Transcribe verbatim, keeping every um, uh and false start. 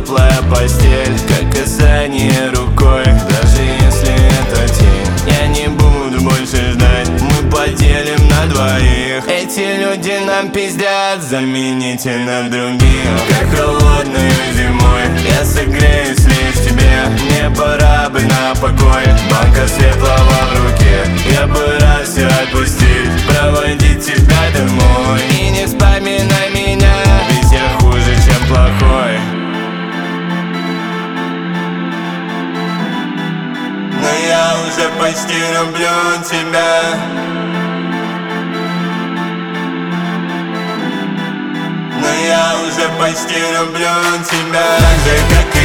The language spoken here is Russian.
теплая постель, как касание рукой. Даже если это тень, я не буду больше ждать. Мы поделим на двоих. Эти люди нам пиздят, заменительно других. Как холодную зимой, я согреюсь лишь тебе. Мне пора бы на покой, банка светлого в руке. Я бы рад все отпустить, проводить тебя домой. И не вспоминай меня, ведь я хуже, чем плохой. Но я уже почти люблю тебя. Но я уже почти люблю тебя. Так же, как и